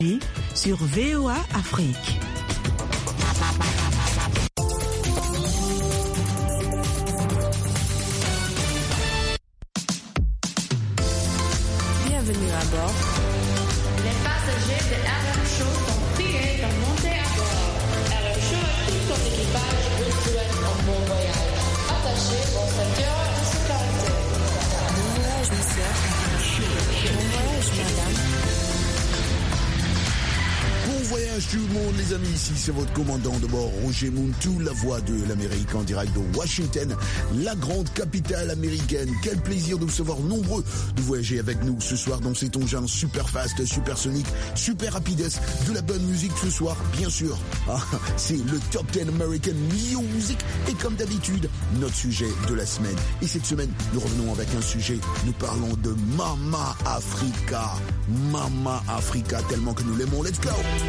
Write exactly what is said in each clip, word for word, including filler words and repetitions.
sur V O A Afrique. Bienvenue à bord. Les passagers de R M Show sont priés de monter à bord. R M Show et tout son équipage vous souhaitent un bon voyage. Attachez vos ceintures de sécurité. Bon voyage, monsieur. Bon voyage, madame. Bon voyage tout le monde les amis, ici c'est votre commandant de bord Roger Muntu, la voix de l'Amérique en direct de Washington, la grande capitale américaine. Quel plaisir de vous savoir nombreux de voyager avec nous ce soir dans cet engin super fast, super sonique, super rapides, de la bonne musique ce soir bien sûr. Ah, c'est le Top dix American Music et comme d'habitude notre sujet de la semaine. Et cette semaine nous revenons avec un sujet, nous parlons de Mama Africa. Mama Africa tellement que nous l'aimons, let's go.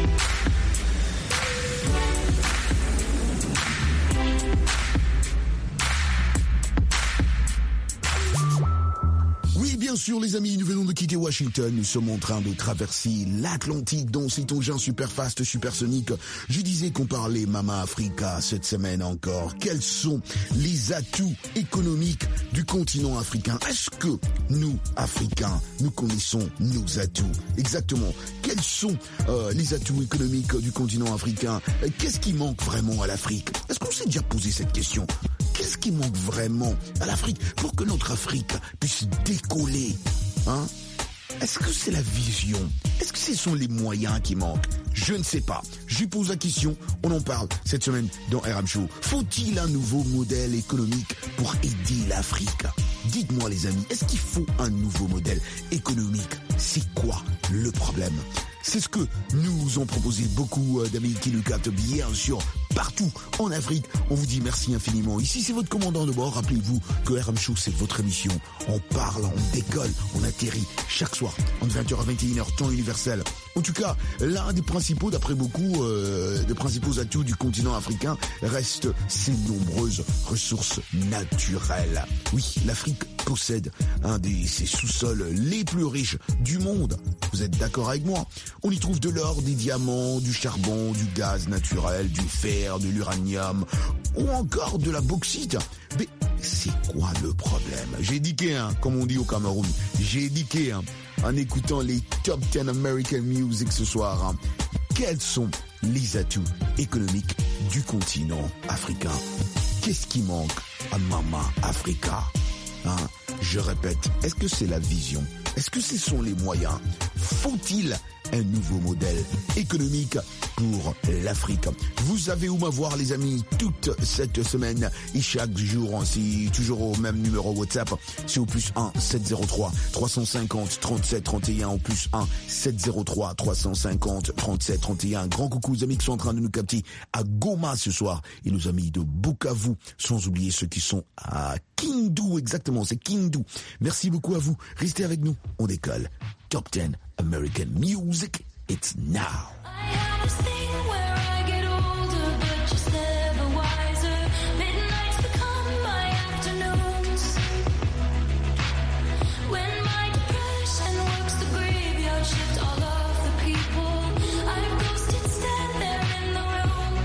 Oui, bien sûr, les amis, nous venons de quitter Washington. Nous sommes en train de traverser l'Atlantique dans cet engin super fast, supersonique. Je disais qu'on parlait Mama Africa cette semaine encore. Quels sont les atouts économiques du continent africain? Est-ce que nous, Africains, nous connaissons nos atouts? Exactement. Quels sont euh, les atouts économiques du continent africain? Qu'est-ce qui manque vraiment à l'Afrique? Est-ce qu'on s'est déjà posé cette question? Qu'est-ce qui manque vraiment à l'Afrique pour que notre Afrique puisse décoller, hein? Est-ce que c'est la vision? Est-ce que ce sont les moyens qui manquent? Je ne sais pas. Je lui pose la question. On en parle cette semaine dans R M Show. Faut-il un nouveau modèle économique pour aider l'Afrique? Dites-moi les amis, est-ce qu'il faut un nouveau modèle économique? C'est quoi le problème? C'est ce que nous ont proposé beaucoup d'amis qui nous captent bien sûr partout en Afrique. On vous dit merci infiniment. Ici, c'est votre commandant de bord. Rappelez-vous que R M Show, c'est votre émission. On parle, on décolle, on atterrit chaque soir entre vingt heures à vingt et une heures, temps universel. En tout cas, l'un des principaux, d'après beaucoup, euh, des principaux atouts du continent africain reste ses nombreuses ressources naturelles. Oui, l'Afrique possède un des ses sous-sols les plus riches du monde. Vous êtes d'accord avec moi? On y trouve de l'or, des diamants, du charbon, du gaz naturel, du fer, de l'uranium ou encore de la bauxite. Mais c'est quoi le problème? J'ai diqué, hein, comme on dit au Cameroun. J'ai diqué, hein, en écoutant les Top dix American Music ce soir. Hein. Quels sont les atouts économiques du continent africain? Qu'est-ce qui manque à Mama Africa? Hein? Je répète, est-ce que c'est la vision? Est-ce que ce sont les moyens? Faut-il un nouveau modèle économique pour l'Afrique? Vous savez où m'avoir les amis toute cette semaine et chaque jour ainsi, toujours au même numéro WhatsApp, c'est au plus un sept zéro trois trois cent cinquante trente-sept trente et un, au plus un sept zéro trois trois cent cinquante trente-sept trente et un. Grand coucou aux amis qui sont en train de nous capter à Goma ce soir et nos amis de Bukavu, sans oublier ceux qui sont à Kindu, exactement, c'est Kindu. Merci beaucoup à vous, restez avec nous, on décolle. Top dix American Music, it's now. I have this thing where I get older, but just never wiser. Midnights become my afternoons. When my depression works the graveyard shift, all of the people I've ghosted stand there in the room.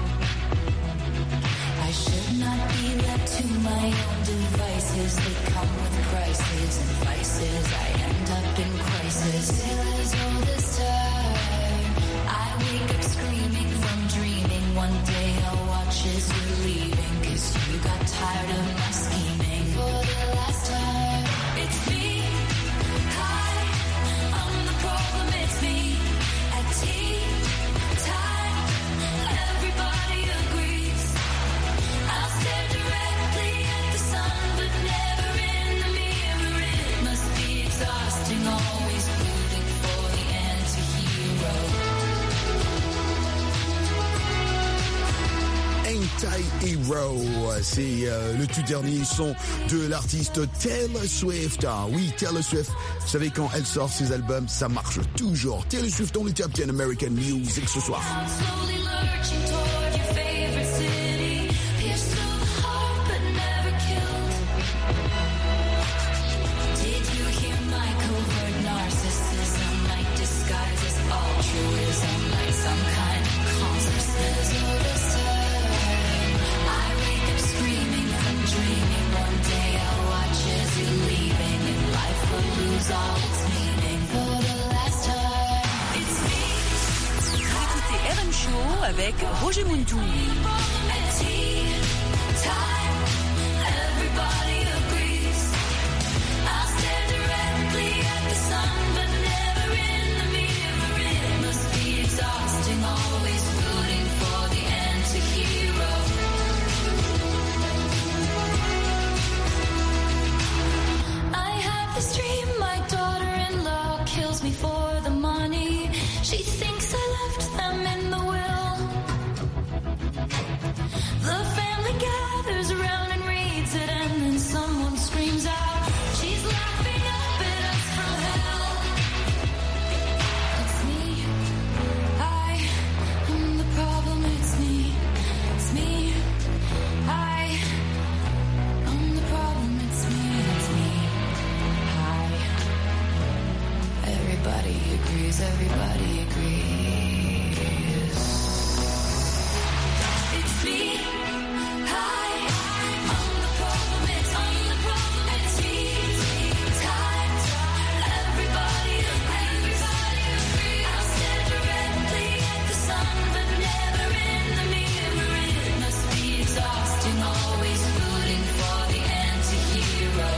I should not be left to my own devices. They come with prices and vices. I end up in crisis. As all this time, I wake up screaming from dreaming. One day I'll watch as you're leaving, 'cause you got tired of my scheming. For the last time, it's me. Hi, I'm the problem, it's me. At tea time, everybody agrees. I'll stare directly at the sun, but never in the mirror. It must be exhausting, always rooting for the anti-hero. Anti-Hero, c'est euh, le tout dernier son de l'artiste Taylor Swift. Ah, oui, Taylor Swift, vous savez quand elle sort ses albums, ça marche toujours. Taylor Swift dans le Top dix American Music ce soir. I'm slowly lurching toward your favorite city. Pierced through the heart but never killed. Did you hear my covert narcissism? My disguise is altruism. avec Roger Muntou. Everybody agrees. It's me. Hi. I'm the problem. It's I'm the problem. It's me. Tight. Everybody agrees. Everybody agrees. I'll stare directly at the sun, but never in the mirror. It must be exhausting, always rooting for the anti-hero.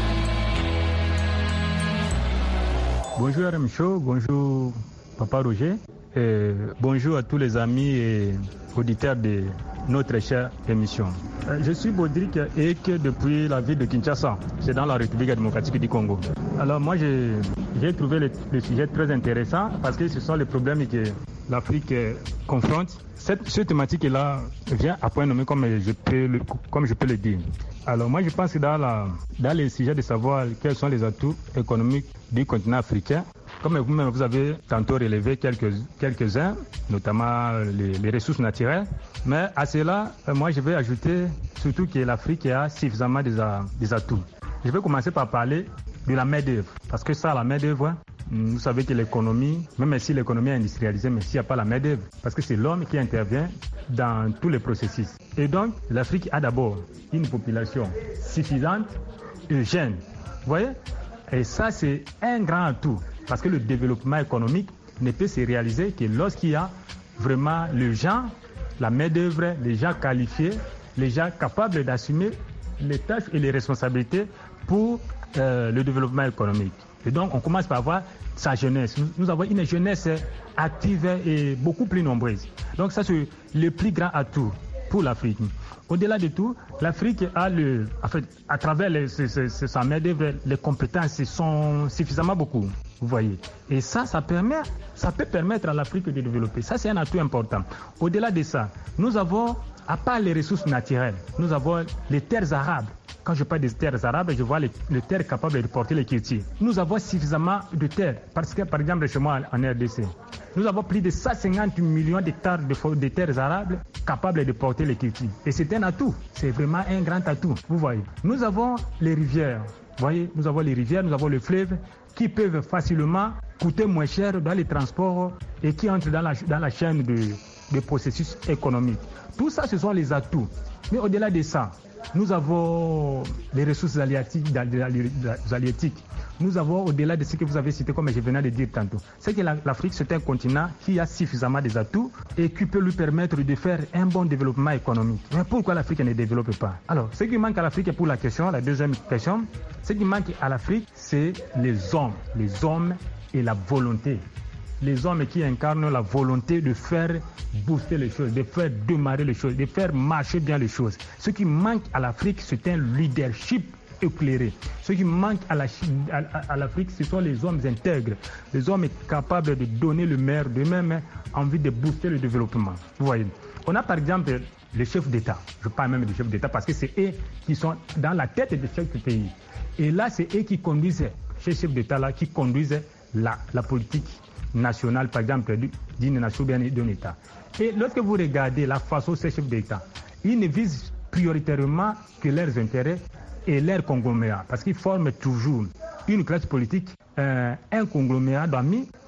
Bonjour R M Show, bonjour Papa Roger, et bonjour à tous les amis et auditeurs de notre chère émission. Je suis Baudric Eke depuis la ville de Kinshasa, c'est dans la République démocratique du Congo. Alors moi j'ai, j'ai trouvé le, le sujet très intéressant parce que ce sont les problèmes que l'Afrique confronte. Cette, cette thématique-là vient à point nommé comme je peux le, comme je peux le dire. Alors moi je pense que dans, la, dans les sujets de savoir quels sont les atouts économiques du continent africain, comme vous-même vous avez tantôt relevé quelques, quelques-uns, notamment les, les ressources naturelles, mais à cela, moi je vais ajouter surtout que l'Afrique a suffisamment des, des atouts. Je vais commencer par parler de la main-d'œuvre, parce que ça, la main-d'œuvre, vous savez que l'économie, même si l'économie est industrialisée, mais s'il n'y a pas la main-d'œuvre, parce que c'est l'homme qui intervient dans tous les processus. Et donc, l'Afrique a d'abord une population suffisante et jeune. Vous voyez? Et ça, c'est un grand atout, parce que le développement économique ne peut se réaliser que lorsqu'il y a vraiment les gens, la main-d'œuvre, les gens qualifiés, les gens capables d'assumer les tâches et les responsabilités pour euh, le développement économique. Et donc, on commence par voir sa jeunesse. Nous, nous avons une jeunesse active et beaucoup plus nombreuse. Donc, ça, c'est le plus grand atout pour l'Afrique. Au-delà de tout, l'Afrique a le, en fait, à travers les, ses, ses, sa main-d'œuvre, les compétences sont suffisamment beaucoup. Vous voyez. Et ça, ça permet, ça peut permettre à l'Afrique de développer. Ça, c'est un atout important. Au-delà de ça, nous avons, à part les ressources naturelles, nous avons les terres arables. Quand je parle des terres arabes, je vois les, les terres capables de porter les cultures. Nous avons suffisamment de terres, parce que par exemple chez moi en R D C, nous avons plus de cent cinquante millions d'hectares de, de terres arables capables de porter les cultures. Et c'est un atout, c'est vraiment un grand atout, vous voyez. Nous avons les rivières, vous voyez, nous avons les rivières, nous avons les fleuves qui peuvent facilement coûter moins cher dans les transports et qui entrent dans la, dans la chaîne de, de processus économiques. Tout ça, ce sont les atouts. Mais au-delà de ça, nous avons les ressources halieutiques. Nous avons, au-delà de ce que vous avez cité, comme je venais de dire tantôt, c'est que l'Afrique, c'est un continent qui a suffisamment des atouts et qui peut lui permettre de faire un bon développement économique. Mais pourquoi l'Afrique ne développe pas? Alors, ce qui manque à l'Afrique pour la question, la deuxième question, ce qui manque à l'Afrique, c'est les hommes, les hommes et la volonté. Les hommes qui incarnent la volonté de faire booster les choses, de faire démarrer les choses, de faire marcher bien les choses. Ce qui manque à l'Afrique, c'est un leadership éclairé. Ce qui manque à, la, à, à l'Afrique, ce sont les hommes intègres, les hommes capables de donner le meilleur d'eux-mêmes, envie de booster le développement. Vous voyez, on a par exemple les chefs d'État. Je parle même des chefs d'État parce que c'est eux qui sont dans la tête de chaque pays. Et là, c'est eux qui conduisent, ces chefs d'État-là, qui conduisent la, la politique nationale, par exemple, d'une nation ou d'un État. Et lorsque vous regardez la façon de ces chefs d'État, ils ne visent prioritairement que leurs intérêts et leurs conglomérats, parce qu'ils forment toujours une classe politique, euh, un conglomérat d'amis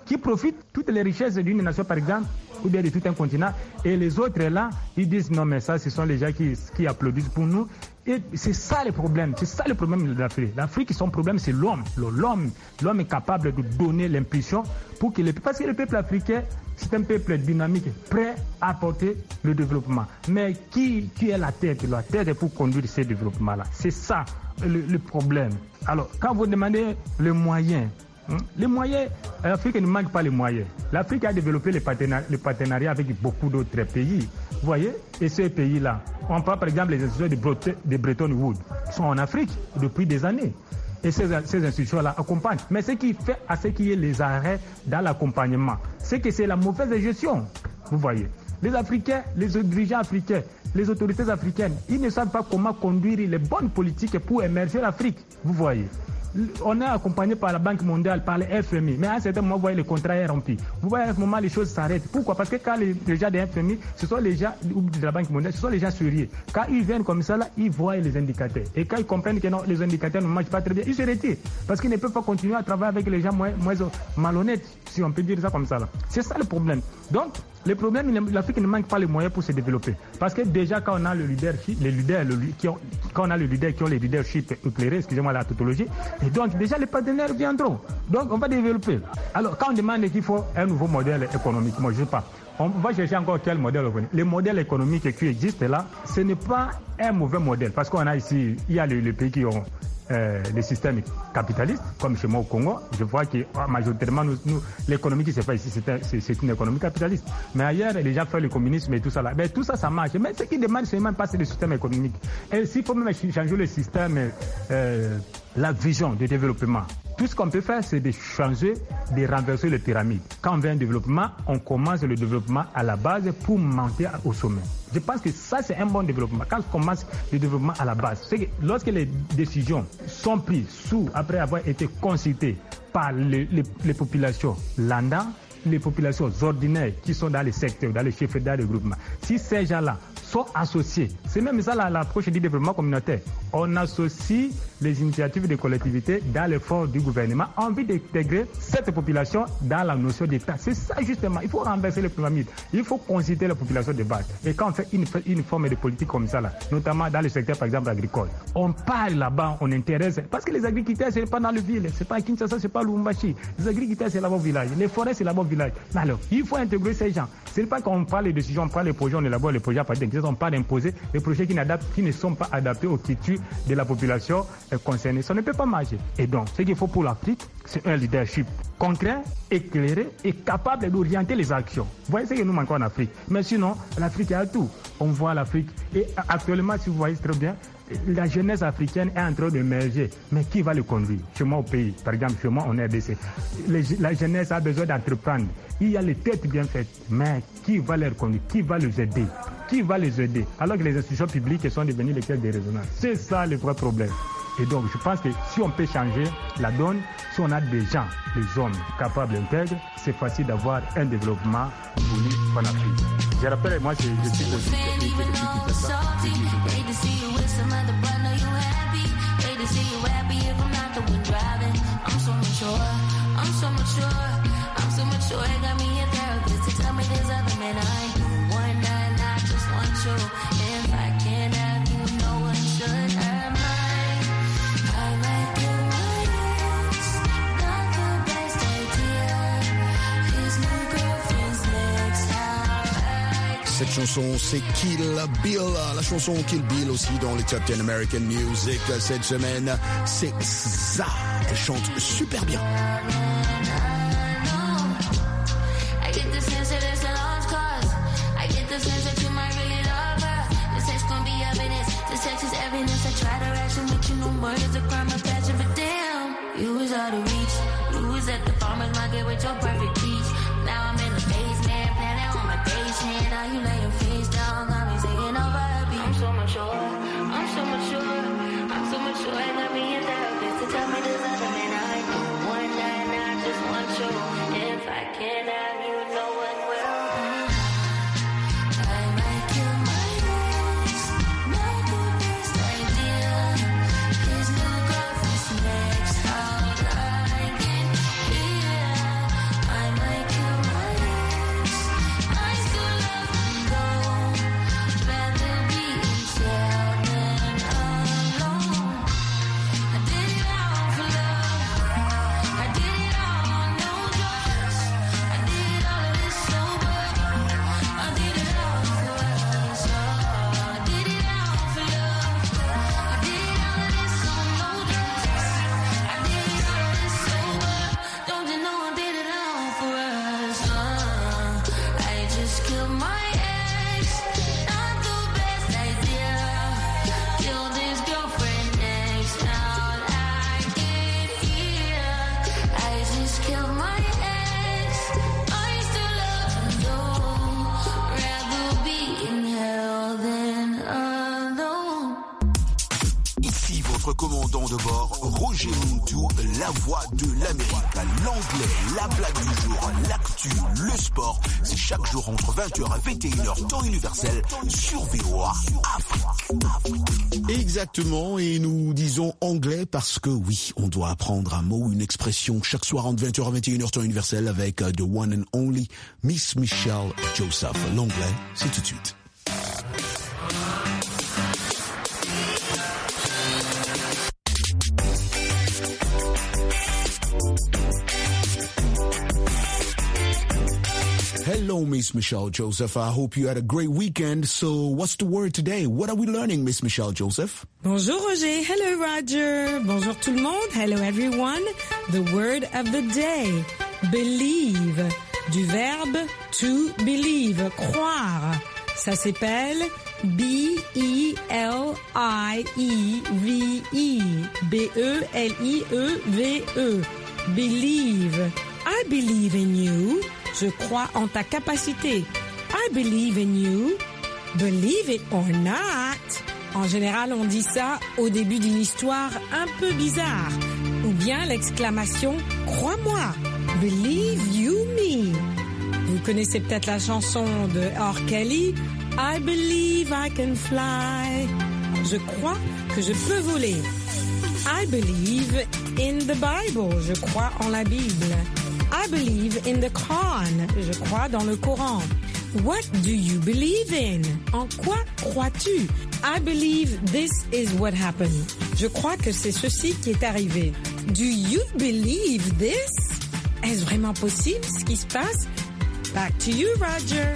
qui profitent toutes les richesses d'une nation, par exemple, ou bien de tout un continent, et les autres là, ils disent non mais ça, ce sont les gens qui, qui applaudissent pour nous. Et c'est ça le problème, c'est ça le problème de l'Afrique. L'Afrique, son problème, c'est l'homme. L'homme, l'homme est capable de donner l'impulsion pour que le peuple, parce que le peuple africain, c'est un peuple dynamique, prêt à apporter le développement. Mais qui, qui est la tête? La tête est pour conduire ce développement-là. C'est ça le, le problème. Alors, quand vous demandez les moyens, hein, les moyens, l'Afrique ne manque pas les moyens. L'Afrique a développé les partenariats, les partenariats avec beaucoup d'autres pays. Vous voyez? Et ces pays-là, on parle par exemple des institutions de, Bret- de Bretton Woods, sont en Afrique depuis des années. Et ces, ces institutions-là accompagnent. Mais ce qui fait à ce qu'il y ait les arrêts dans l'accompagnement, c'est que c'est la mauvaise gestion. Vous voyez? Les Africains, les dirigeants africains, les autorités africaines, ils ne savent pas comment conduire les bonnes politiques pour émerger l'Afrique. Vous voyez? On est accompagné par la Banque mondiale, par le F M I, mais à un certain moment, vous voyez, le contrat est rempli. Vous voyez, à ce moment, les choses s'arrêtent. Pourquoi? Parce que quand les, les gens de F M I, ce sont les gens de la Banque mondiale, ce sont les gens sérieux. Quand ils viennent comme ça, là, ils voient les indicateurs. Et quand ils comprennent que non, les indicateurs ne marchent pas très bien, ils se retirent. Parce qu'ils ne peuvent pas continuer à travailler avec les gens moins, moins malhonnêtes, si on peut dire ça comme ça, là. C'est ça le problème. Donc, le problème, l'Afrique ne manque pas les moyens pour se développer. Parce que déjà, quand on a le leadership, les leaders, le, qui ont, quand on a le leader qui ont les leadership éclairés, excusez-moi la tautologie, et donc déjà les partenaires viendront. Donc on va développer. Alors quand on demande qu'il faut un nouveau modèle économique, moi je ne sais pas. On va chercher encore quel modèle économique. Le modèle économique qui existe là, ce n'est pas un mauvais modèle. Parce qu'on a ici, il y a les, les pays qui ont Euh, les systèmes capitalistes, comme chez moi au Congo, je vois que oh, majoritairement, nous, nous, l'économie qui se fait ici, c'est, un, c'est, c'est une économie capitaliste. Mais ailleurs, les gens font le communisme et tout ça là. Mais tout ça, ça marche. Mais ce qui demande, c'est même pas c'est le système économique. Et s'il faut même changer le système, euh, la vision de développement, tout ce qu'on peut faire, c'est de changer, de renverser les pyramides. Quand on veut un développement, on commence le développement à la base pour monter au sommet. Je pense que ça, c'est un bon développement. Quand on commence le développement à la base, c'est que lorsque les décisions sont prises sous, après avoir été consultées par les, les, les populations lambda, les populations ordinaires qui sont dans les secteurs, dans les chefs dans les groupements, si ces gens-là sont associés, c'est même ça l'approche du développement communautaire. On associe les initiatives des collectivités dans l'effort du gouvernement en envie d'intégrer cette population dans la notion d'État. C'est ça justement, il faut renverser les pyramides, il faut consulter la population de base. Et quand on fait une, une forme de politique comme ça, là, notamment dans le secteur par exemple agricole, on parle là-bas, on intéresse, parce que les agriculteurs c'est pas dans le ville, c'est pas à Kinshasa, c'est pas à Lubumbashi, les agriculteurs c'est là-bas au village, les forêts c'est là-bas au village. Alors, il faut intégrer ces gens. Ce n'est pas qu'on parle des décisions, on parle des projets, on élabore les projets à partir d'existence, on parle d'imposer des projets qui, qui ne sont pas adaptés aux cultures de la population euh, concernée. Ça ne peut pas marcher. Et donc, ce qu'il faut pour l'Afrique, c'est un leadership concret, éclairé et capable d'orienter les actions. Vous voyez ce que nous manquons en Afrique. Mais sinon, l'Afrique a tout. On voit l'Afrique. Et actuellement, si vous voyez très bien, la jeunesse africaine est en train d'émerger. Mais qui va le conduire? Chez moi au pays, par exemple, chez moi en R D C. Les, la jeunesse a besoin d'entreprendre. Il y a les têtes bien faites. Mais qui va les conduire? Qui va les aider? Qui va les aider? Alors que les institutions publiques sont devenues les caisses de résonance. C'est ça le vrai problème. Et donc, je pense que si on peut changer la donne, si on a des gens, des hommes capables d'intégrer, c'est facile d'avoir un développement voulu en Afrique. Je rappelle, moi, je, je suis de Cette chanson, c'est Kill Bill. La chanson Kill Bill aussi dans les Top dix American Music cette semaine. C'est ça. Elle chante super bien. I'm de bord, Roger Montou, la voix de l'Amérique. L'anglais, la blague du jour, l'actu, le sport, c'est chaque jour entre vingt heures et vingt et une heures, temps universel, sur V O A Afrique. Exactement, et nous disons anglais parce que oui, on doit apprendre un mot, une expression chaque soir entre vingt heures et vingt et une heures, temps universel, avec uh, the one and only Miss Michelle Joseph. L'anglais, c'est tout de suite. Hello, Miss Michelle Joseph. I hope you had a great weekend. So what's the word today? What are we learning, Miss Michelle Joseph? Bonjour Roger. Hello Roger. Bonjour tout le monde. Hello everyone. The word of the day. Believe. Du verbe to believe. Croire. Ça s'appelle B E L I E V E. B E L I E V E. Believe. I believe in you. Je crois en ta capacité. I believe in you. Believe it or not. En général, on dit ça au début d'une histoire un peu bizarre. Ou bien l'exclamation « Crois-moi ». Believe you me. Vous connaissez peut-être la chanson de R. Kelly. I believe I can fly. Je crois que je peux voler. I believe in the Bible. Je crois en la Bible. I believe in the Quran. Je crois dans le Coran. What do you believe in? En quoi crois-tu? I believe this is what happened. Je crois que c'est ceci qui est arrivé. Do you believe this? Est-ce vraiment possible ce qui se passe? Back to you, Roger.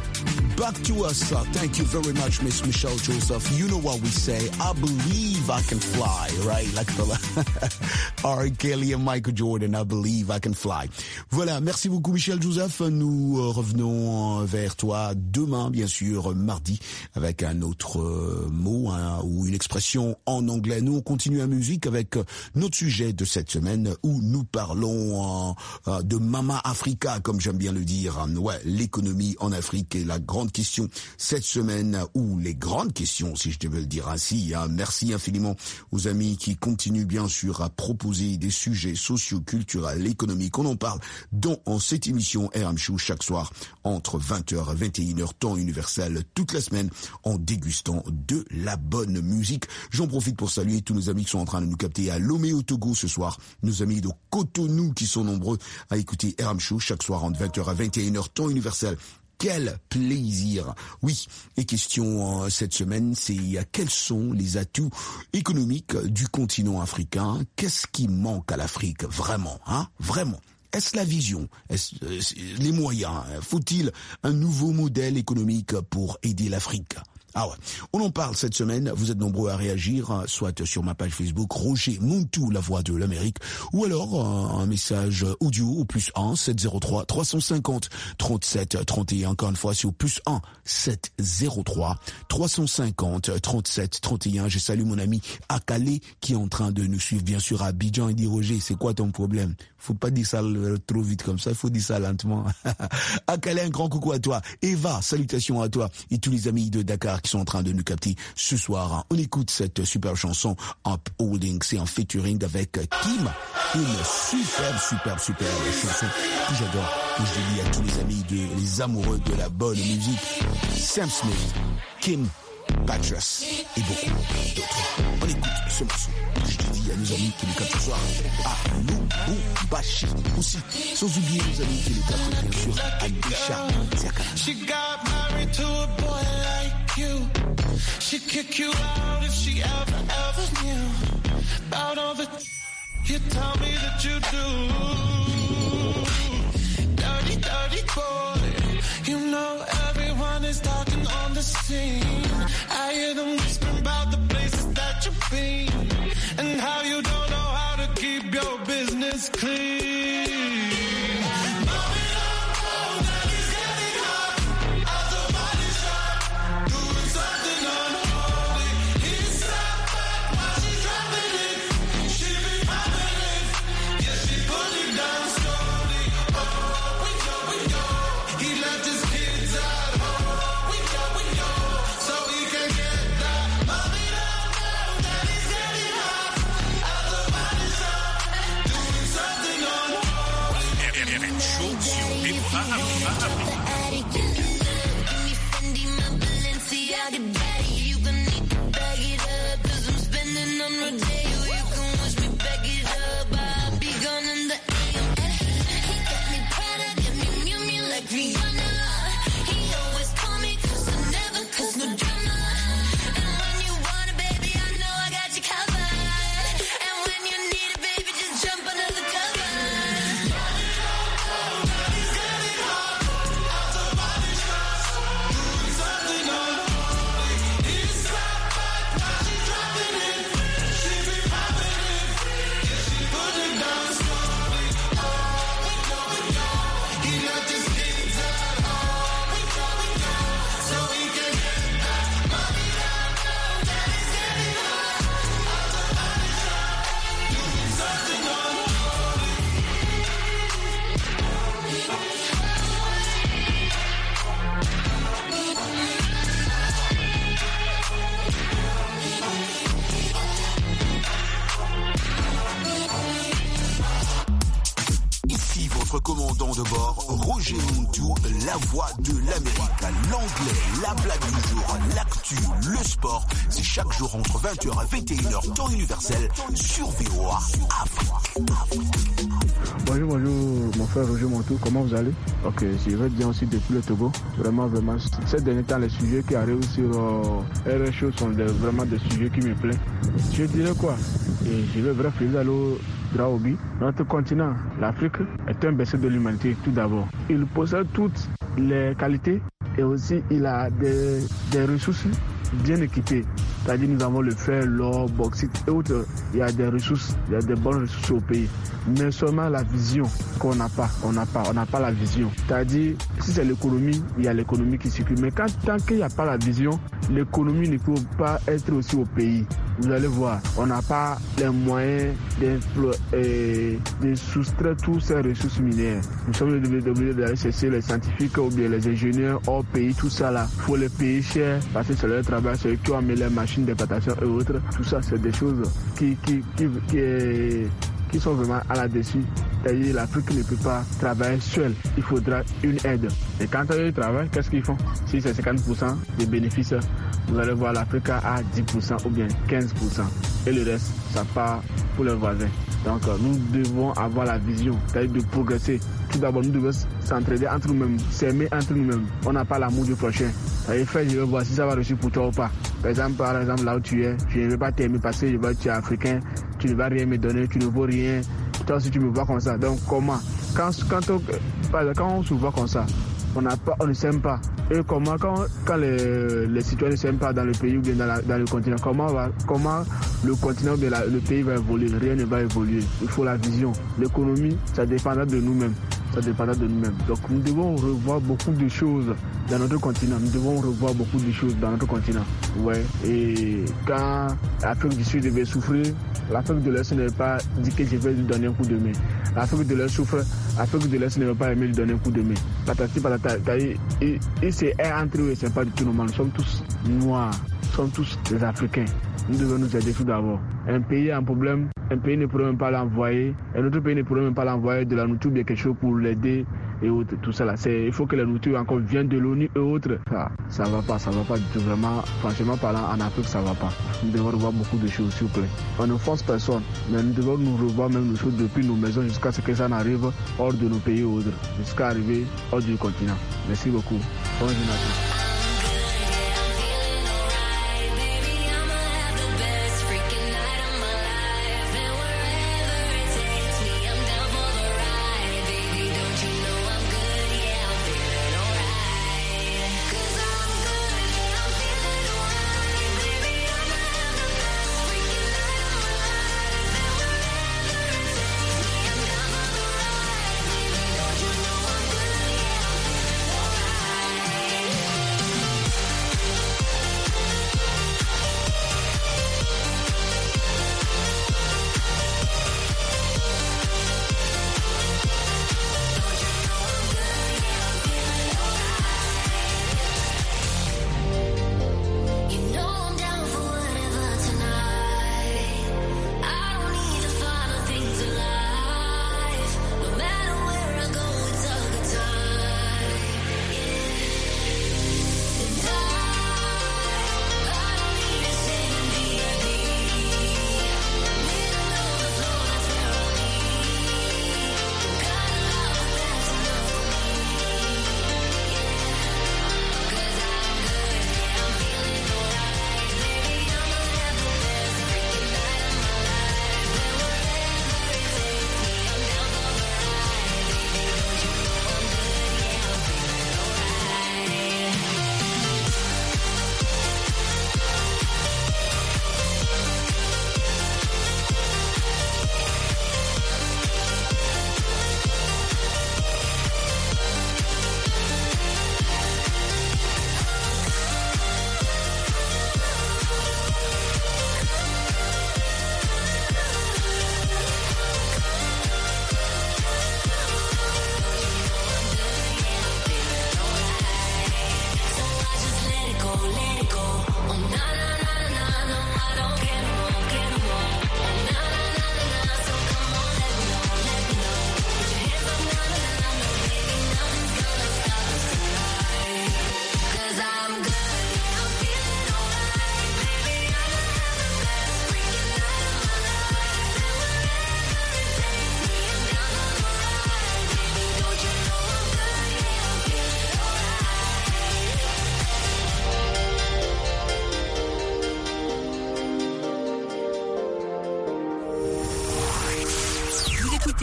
Back to us. Uh, thank you very much, Miss Michelle Joseph. You know what we say. I believe I can fly, right? Like the R. Kelly and Michael Jordan. I believe I can fly. Voilà. Merci beaucoup, Michelle Joseph. Nous euh, revenons vers toi demain, bien sûr, mardi, avec un autre euh, mot hein, ou une expression en anglais. Nous, on continue la musique avec euh, notre sujet de cette semaine où nous parlons euh, de Mama Africa, comme j'aime bien le dire. Ouais, l'économie en Afrique est la grande question cette semaine, ou les grandes questions, si je devais le dire ainsi. Hein. Merci infiniment aux amis qui continuent bien sûr à proposer des sujets socio-culturels, économiques. On en parle dans en cette émission R M Show chaque soir entre vingt heures et vingt et une heures, temps universel, toute la semaine, en dégustant de la bonne musique. J'en profite pour saluer tous nos amis qui sont en train de nous capter à Lomé au Togo ce soir, nos amis de Cotonou qui sont nombreux à écouter R M Show chaque soir entre vingt heures et vingt et une heures, temps universel. Quel plaisir. Oui, et question euh, cette semaine, c'est euh, quels sont les atouts économiques du continent africain? Qu'est-ce qui manque à l'Afrique vraiment, hein? Vraiment. Est-ce la vision? Est-ce euh, les moyens? Faut-il un nouveau modèle économique pour aider l'Afrique? Ah ouais, on en parle cette semaine, vous êtes nombreux à réagir, soit sur ma page Facebook, Roger Montou, la voix de l'Amérique, ou alors un message audio au plus un sept zéro trois trois cent cinquante trente-sept trente et un, encore une fois c'est au plus un sept zéro trois trois cent cinquante trente-sept trente et un. Je salue mon ami Akale qui est en train de nous suivre bien sûr à Abidjan. Il dit Roger, c'est quoi ton problème? Faut pas dire ça trop vite comme ça, il faut dire ça lentement. Akale, un grand coucou à toi. Eva, salutations à toi et tous les amis de Dakar qui sont en train de nous capter ce soir. On écoute cette super chanson Upholding, c'est en featuring avec Kim, une superbe, superbe, superbe chanson que j'adore, que je dédie à tous les amis, de, les amoureux de la bonne musique. Sam Smith, Kim Petras et beaucoup d'autres. On écoute ce morceau que je dédie à nos amis qui nous captent ce soir, à Lubumbashi aussi, sans oublier nos amis qui nous captent bien sûr à Desha Ziakana. She got married to a boy like you. She'd kick you out if she ever, ever knew about all the you tell me that you do. Dirty, dirty boy. You know everyone is talking on the scene. I hear them whispering about the places that you've been and how you don't know how to keep your business clean. I commandant de bord, Roger Montou, la voix de l'Amérique. L'anglais, la blague du jour, l'actu, le sport, c'est chaque jour entre vingt heures et vingt et une heures, temps universel, sur V O A Afrique. Bonjour, bonjour, mon frère Roger Montou, comment vous allez? Ok, je vais bien aussi depuis le Togo. Vraiment, vraiment, ces derniers temps, les sujets qui arrivent sur euh, R H O sont des, vraiment des sujets qui me plaisent. Je dirais quoi? Et je vais bref les aller droit au but. Notre continent, l'Afrique, est un berceau de l'humanité tout d'abord. Il possède toutes les qualités et aussi il a des, des ressources bien équipées. C'est-à-dire nous avons le fer, l'or, bauxite et autres. Il y a des ressources, il y a des bonnes ressources au pays. Mais seulement la vision qu'on n'a pas, on n'a pas, on n'a pas la vision. C'est-à-dire, si c'est l'économie, il y a l'économie qui circule. Mais quand, tant qu'il n'y a pas la vision, l'économie ne peut pas être aussi au pays. Vous allez voir, on n'a pas les moyens euh, de soustraire toutes ces ressources minières. Nous sommes obligés d'aller chercher les scientifiques ou bien les ingénieurs hors pays, tout ça là. Il faut les payer cher parce que c'est leur travail, c'est eux qui ont amené les machines d'importation et autres. Tout ça, c'est des choses qui, qui, qui, qui, est, qui sont vraiment à la dessus. C'est-à-dire l'Afrique ne peut pas travailler seule. Il faudra une aide. Et quand ils travaillent, qu'est-ce qu'ils font? Si c'est cinquante pour cent des bénéfices, vous allez voir l'Afrique a dix pour cent ou bien quinze pour cent. Et le reste, ça part pour leurs voisins. Donc nous devons avoir la vision, c'est-à-dire de progresser. Tout d'abord, nous devons s'entraider entre nous-mêmes, s'aimer entre nous-mêmes. On n'a pas l'amour du prochain. Ça fait, je vais voir si ça va réussir pour toi ou pas. Par exemple, par exemple, là où tu es, je ne vais pas t'aimer parce que je vois que tu es africain, tu ne vas rien me donner, tu ne vaux rien. Toi aussi, tu me vois comme ça. Donc comment? Quand, quand, on, quand on se voit comme ça, on, n'a pas, on ne s'aime pas. Et comment, quand, quand les, les citoyens ne s'aiment pas dans le pays ou bien dans, la, dans le continent, comment, va, comment le continent ou bien la, le pays va évoluer? Rien ne va évoluer. Il faut la vision. L'économie, ça dépendra de nous-mêmes. Ça dépendra de nous-mêmes. Donc nous devons revoir beaucoup de choses dans notre continent. Nous devons revoir beaucoup de choses dans notre continent. Ouais. Et quand l'Afrique du Sud devait souffrir, l'Afrique de l'Est ne va pas dire que je vais lui donner un coup de main. L'Afrique de l'Est souffre, l'Afrique de l'Est ne va pas aimer lui donner un coup de main. Patati patata, et c'est entre eux, c'est pas du tout normal. Nous sommes tous noirs, nous sommes tous des Africains. Nous devons nous aider tout d'abord. Un pays a un problème, un pays ne pourrait même pas l'envoyer, un autre pays ne pourrait même pas l'envoyer de la nourriture ou bien quelque chose pour l'aider et autres, tout ça là. C'est, il faut que la nourriture encore vienne de l'ONU et autres. Ça, ça va pas, ça va pas du tout. Vraiment, franchement parlant, en Afrique, ça va pas. Nous devons revoir beaucoup de choses, s'il vous plaît. On ne force personne, mais nous devons nous revoir même les choses depuis nos maisons jusqu'à ce que ça n'arrive hors de nos pays ou autres, jusqu'à arriver hors du continent. Merci beaucoup. Bonne journée à tous.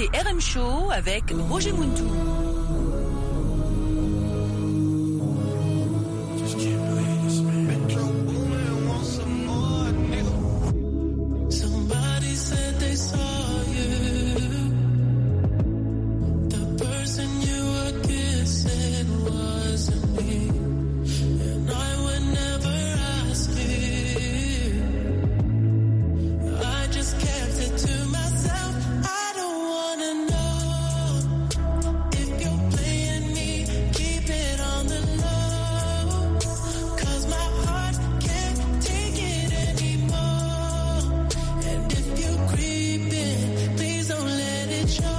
écoutez R M Show avec Roger Muntu. Somebody said they saw you. The person you were kissing wasn't me. And I would never ask you. I just kept it to myself. I don't wanna know if you're playing me. Keep it on the low. 'Cause my heart can't take it anymore. And if you creep in, please don't let it show.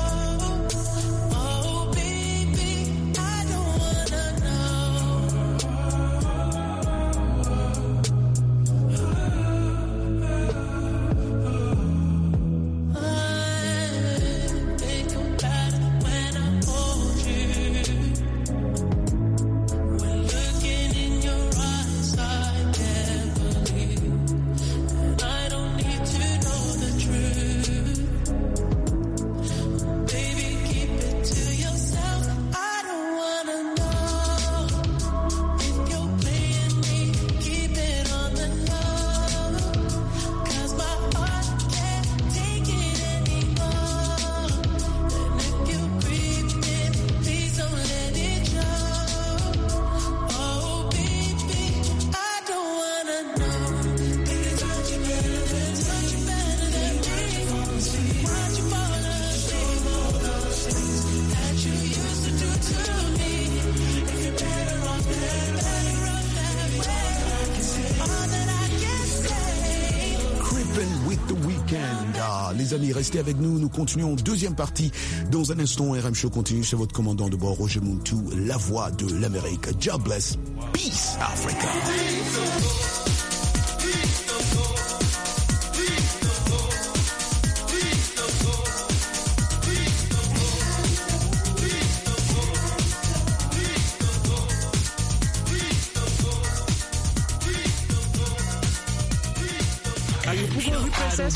Oh baby, I don't wanna know. I think about it when I hold you. When looking in your eyes, I can't believe. And I don't need to know the truth. Baby, keep it to yourself. I don't wanna know if you're playing me. Keep it on the low. 'Cause my heart can't take it anymore. And if you creep in, please don't let it show. Oh baby, I don't wanna know. Baby, touch you better than touch you better than me. Watch you fall asleep. All those things that you used to do to me. If you're better off that, better off that way. It's all that I can say. Creepin' with the Weeknd. Ah, les amis, restez avec nous. Nous continuons deuxième partie. Dans un instant, R M Show continue. C'est votre commandant de bord, Roger Muntu, la voix de l'Amérique. God bless. Peace, Africa. Um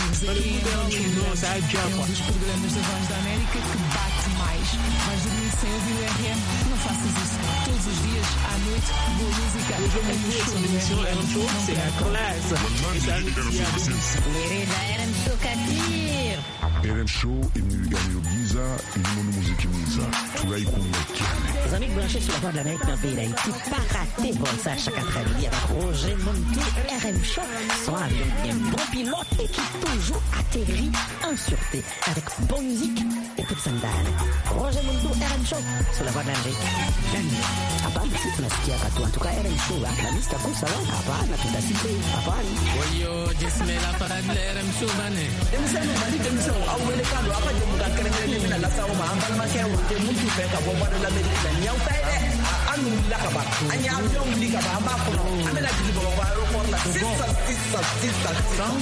dos programas da Voz da América que bate mais. Vais dormir sem ouvir o R M? Não faças isso. Todos os dias, à noite, boa música. R M Show, c'est la classe. Et ça, R M Show Katir. R M Show imnigani Giza ilimono muziki mwiza tunaikumbatiana. Les amis branchés sur la voie de l'Amérique dans le pays d'Haïti, pas rater bon ça chaque après-midi avec Roger Muntu. R M Show, son avion bien bon pilote et qui toujours atterrit en sûreté avec bonne musique et toute sandale. Roger Muntu, R M Show sur la voie de l'Amérique. Hapana, si tunasikia katu. En tout cas, R M Show, la lista kusa wana. Hapana, tutasikia. Hapana. Wayo, jismela parade la R M Show bane. Demisano mali demisano awele kando apa je muda kerengere mina la sawo ma ambal ma ke wote muntu fe ka bo bado la medina nyaw tay de anu la ka ba anya avion li ka ba ba ko amela di bo ba ro por la sisa sisa sisa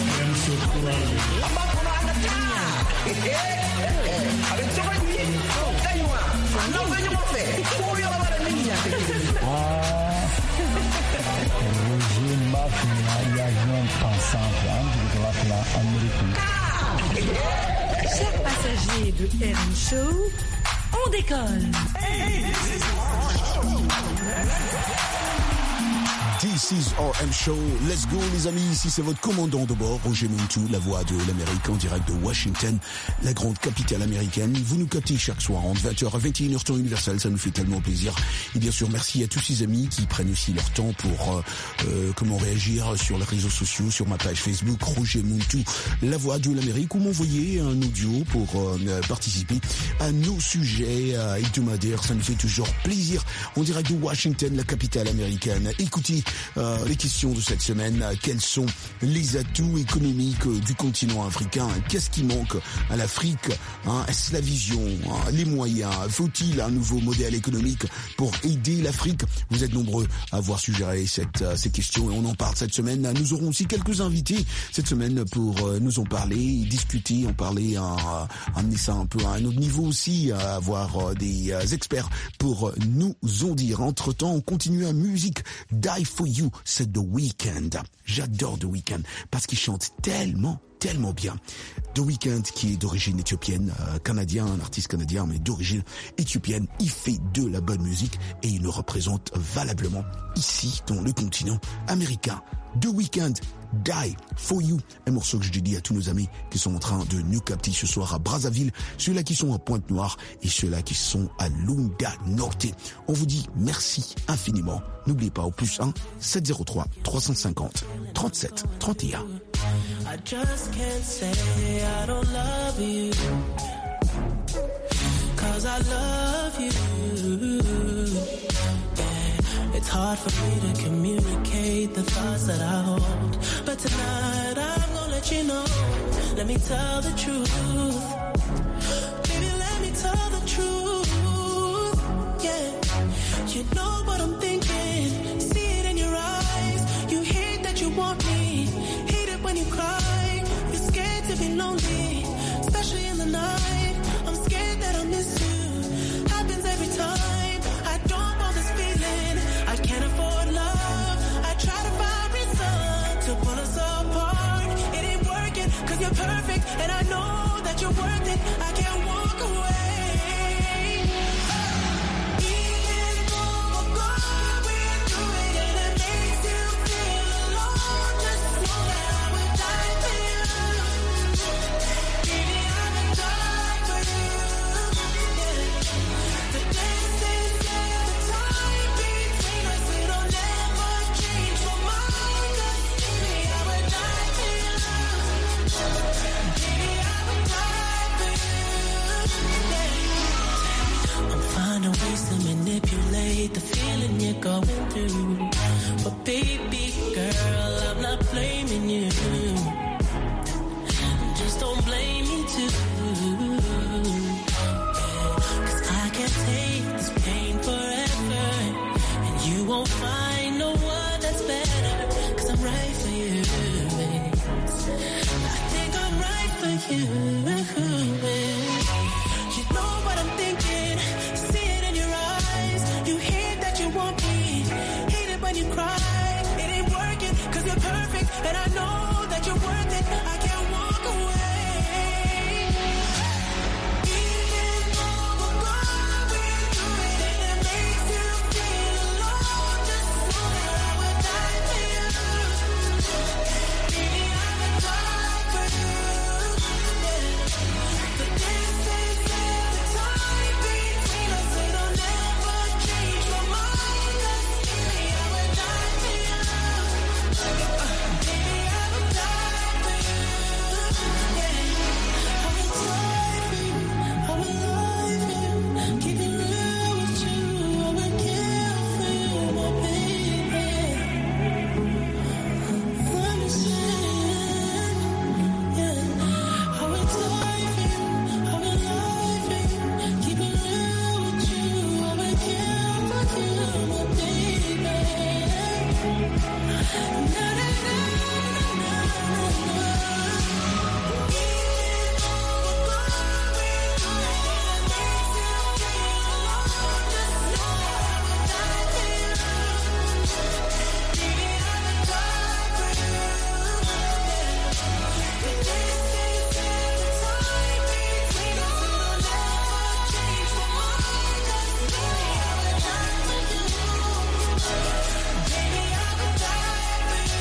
amba ko na tanya eh avec ça va ni kaywa non venyo mo fe ko yo ba la niña ah Roger Mafia y avion pensant de la américaine. Chers passagers de R M Show, on décolle. This is R M Show. Let's go, les amis. Ici, c'est votre commandant de bord, Roger Muntu, la voix de l'Amérique en direct de Washington, la grande capitale américaine. Vous nous captez chaque soir entre vingt heures à vingt et une heures temps universel. Ça nous fait tellement plaisir. Et bien sûr, merci à tous ces amis qui prennent aussi leur temps pour euh, euh, comment réagir sur les réseaux sociaux, sur ma page Facebook, Roger Muntu, la voix de l'Amérique, ou m'envoyer un audio pour euh, participer à nos sujets euh, hebdomadaires. Ça nous fait toujours plaisir. En direct de Washington, la capitale américaine. Écoutez, Euh, les questions de cette semaine, quels sont les atouts économiques euh, du continent africain? Qu'est-ce qui manque à l'Afrique? hein? Est-ce la vision, hein, les moyens? Faut-il un nouveau modèle économique pour aider l'Afrique? Vous êtes nombreux à avoir suggéré cette, euh, ces questions et on en parle cette semaine. Nous aurons aussi quelques invités cette semaine pour euh, nous en parler, discuter, en parler, euh, amener ça un peu à un autre niveau aussi, à avoir euh, des euh, experts pour nous en dire. Entre-temps, on continue à musique. Die for You, c'est The Weeknd. J'adore The Weeknd parce qu'il chante tellement tellement bien. The Weeknd, qui est d'origine éthiopienne, euh, canadien, un artiste canadien, mais d'origine éthiopienne, il fait de la bonne musique et il le représente valablement ici, dans le continent américain. The Weeknd, Die For You, un morceau que je dédie à tous nos amis qui sont en train de nous capter ce soir à Brazzaville, ceux-là qui sont à Pointe-Noire et ceux-là qui sont à Lunga Norte. On vous dit merci infiniment. N'oubliez pas, au plus un, sept zéro trois, trois cent cinquante, trente-sept, trente et un. I just can't say I don't love you, 'cause I love you. Yeah, it's hard for me to communicate the thoughts that I hold, but tonight I'm gonna let you know. Let me tell the truth. Baby, let me tell the truth. Yeah, you know what I'm thinking. See it in your eyes. You hate that you want me. When you cry, you're scared to be lonely, especially in the night. I'm scared that I'll miss you. Happens every time. I don't want this feeling. I can't afford love. I try to find reason to pull us apart. It ain't working, 'cause you're perfect, and I know that you're worth it. I can't walk away. The feeling you're going through, but baby girl, I'm not blaming you. Just don't blame me too, yeah, 'cause I can't take this pain forever, and you won't find no one that's better, 'cause I'm right for you, babe. I think I'm right for you, babe. You know what I'm thinking. See it in your eyes. You hate that you want me. Hate it when you cry. It ain't working, 'cause you're perfect, and I know that you're worth it. I can't walk away. Even though we're going through it and it makes you feel alone, just know that I would die for you. Baby, I would die for you. Yeah. But this is the time between us. It'll never change my mind. 'Cause baby, I would die for you. Baby, I would die for you. Yeah. I would die for you. I would lie for you. Keep it real with you. I would kill for you, my baby. Understand? Yeah. I would die for you. I would lie for you. Keep it real with you. I would kill for you, my baby. Na, na, na, na, na, na. Even though we're going through it and it makes you feel alone, just know that I would die for you. Baby, I would die for you. Yeah. But this is the time between us. It'll never change my mind. 'Cause baby, I would die for you. Baby, I would die for you.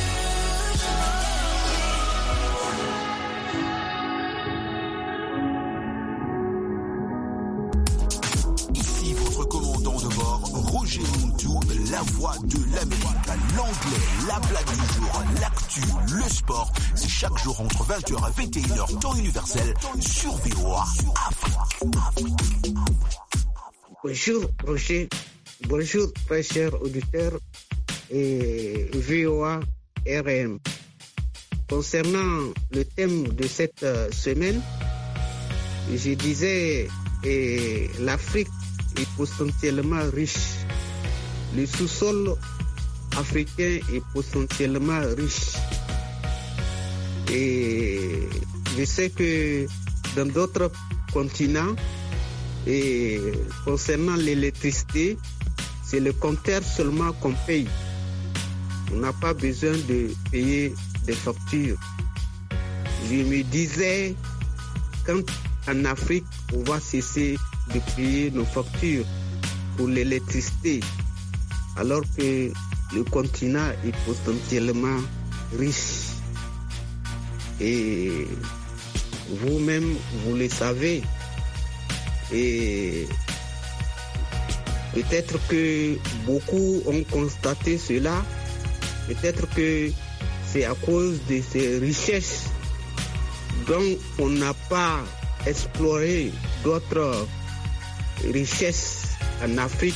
Ici votre commandant de bord, Roger Montou, la voix de l'Amérique. L'anglais, la blague du jour, l'actu, le sport. C'est chaque jour entre vingt heures et vingt et une heures, temps universel, sur V O A Afrique. Bonjour Roger, bonjour très chers auditeurs et V O A R M. Concernant le thème de cette euh, semaine, je disais eh, l'Afrique est potentiellement riche. Le sous-sol africain est potentiellement riche. Et je sais que dans d'autres continents, et concernant l'électricité, c'est le compteur seulement qu'on paye. On n'a pas besoin de payer des factures. je me disais, quand en Afrique, on va cesser de payer nos factures pour l'électricité, alors que le continent est potentiellement riche. Et vous-même, vous le savez. Et peut-être que beaucoup ont constaté cela. Peut-être que c'est à cause de ces richesses dont on n'a pas exploré d'autres richesses en Afrique.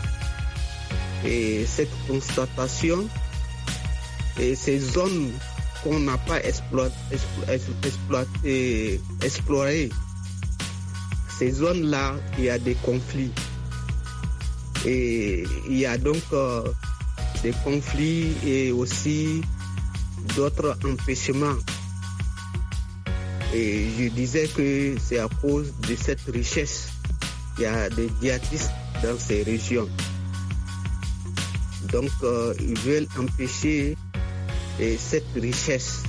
Et cette constatation et ces zones qu'on n'a pas exploité, exploité, explorées, ces zones-là, il y a des conflits. Et il y a donc euh, des conflits et aussi d'autres empêchements. Et je disais que c'est à cause de cette richesse qu'il y a des djihadistes dans ces régions. Donc, euh, ils veulent empêcher et cette richesse,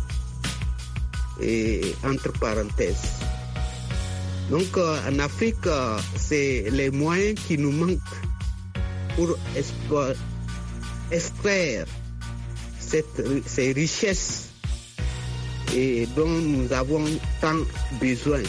et entre parenthèses. Donc, euh, en Afrique, euh, c'est les moyens qui nous manquent pour exploiter, extraire cette, ces richesses et dont nous avons tant besoin.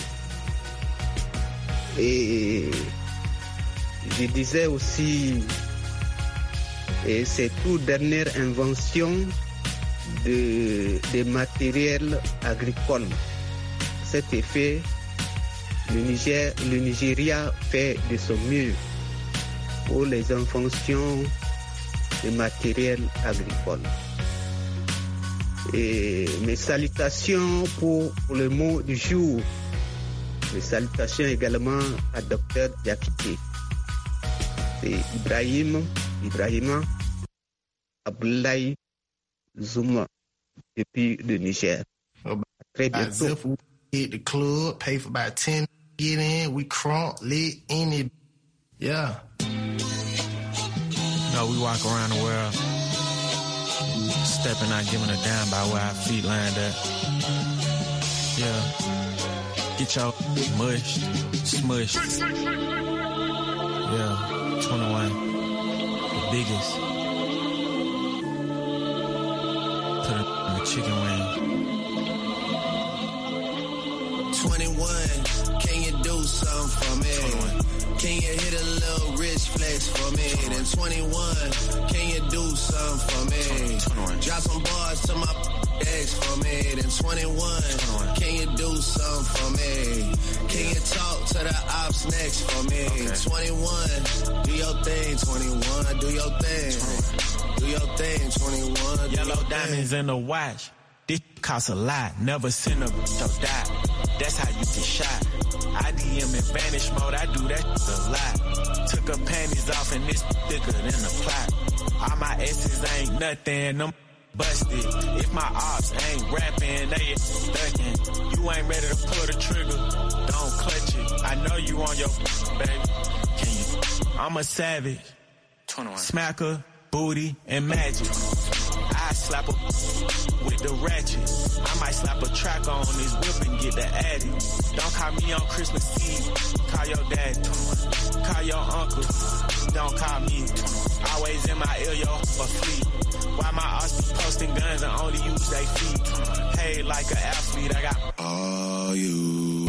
Et je disais aussi, et c'est toute dernière invention de, des matériels agricoles. Cet effet, le, Niger, le Nigeria fait de son mieux pour les inventions de matériel agricole. Et mes salutations pour, pour le mot du jour. Mes salutations également à Docteur Diakité. C'est Ibrahim, Ibrahima Abdoulaye Zuma depuis le Niger. À très bientôt. Hit the club, pay for about ten, get in, we crunk, lit, in it. Yeah. No, we walk around the world, stepping out, giving a damn by where our feet land at. Yeah. Get your mushed, smushed. Yeah. twenty-one, the biggest. Put it in the chicken wing. twenty-one, can you do something for me? Can you hit a little rich flex for me? Then twenty-one, can you do something for me? Drop some bars to my ex for me. Then twenty-one, can you do something for me? Can you talk to the ops next for me? twenty-one, do your thing, twenty-one, do your thing. Do your thing, twenty-one. Yellow diamonds in the watch. This costs a lot. Never seen a bitch die. That's how you get shot. I D M in vanish mode. I do that a lot. Took her panties off and this thicker than a plot. All my exes ain't nothing. Them busted. If my ops ain't rapping, they stuckin'. You ain't ready to pull the trigger. Don't clutch it. I know you on your baby. Can you? I'm a savage. twenty-one. Smacker, booty, and magic. I slap her with the ratchet. I might slap a track on this whip and get the addy. Don't call me on Christmas Eve. Call your dad. Call your uncle. Don't call me. Always in my ear, yo, a fleet. Why my ass be posting guns and only use they feet? Hey, like an athlete, I got all you,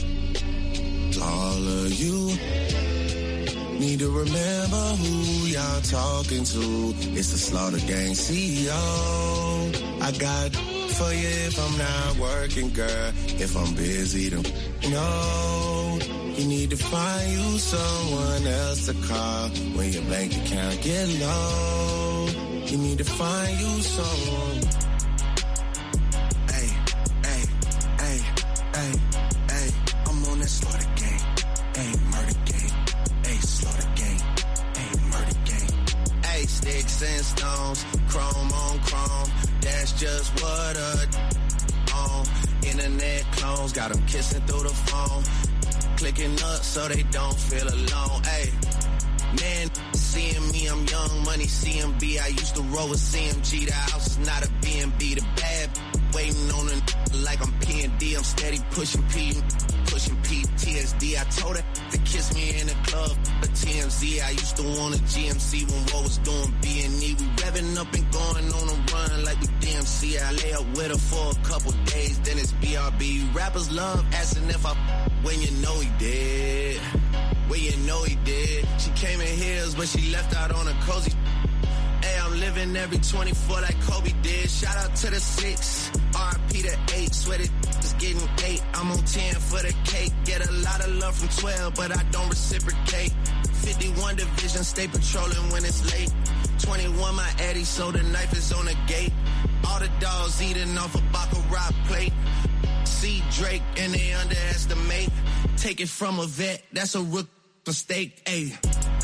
all of you. Need to remember who y'all talking to. It's the Slaughter Gang C E O. I got for you if I'm not working, girl. If I'm busy, then no. You need to find you someone else to call when your bank account get low. You need to find you someone. Hey, hey, hey, hey, hey. I'm on that Slaughter Gang. Hey, murder gang. Hey, Slaughter Gang. Hey, murder gang. Hey, sticks and stones, chrome on chrome. That's just what a on. Internet clones got them kissing through the phone. Clicking up so they don't feel alone. Hey, man, seeing me, I'm young money C M B. I used to roll with C M G. The house is not a B and B. The bad waiting on a like I'm P and D. I'm steady pushing P, pushing P T S D. I told her to kiss me in the club, but T M Z. I used to want a G M C when what was doing B and E. We revving up and going on a run like we D M C. I lay up with her for a couple days, then it's B R B. Rappers love asking if I when you know he did. When you know he did. She came in heels, but she left out on a cozy. Hey, I'm living every twenty-four like Kobe did. Shout out to the six, R I P to eight. Sweat it is getting eight. I'm on ten for the cake. Get a lot of love from twelve, but I don't reciprocate. fifty-one division, stay patrolling when it's late. twenty-one my Eddie, so the knife is on the gate. All the dogs eating off a Baccarat plate. See Drake and they underestimate. Take it from a vet, that's a rook mistake. Ayy.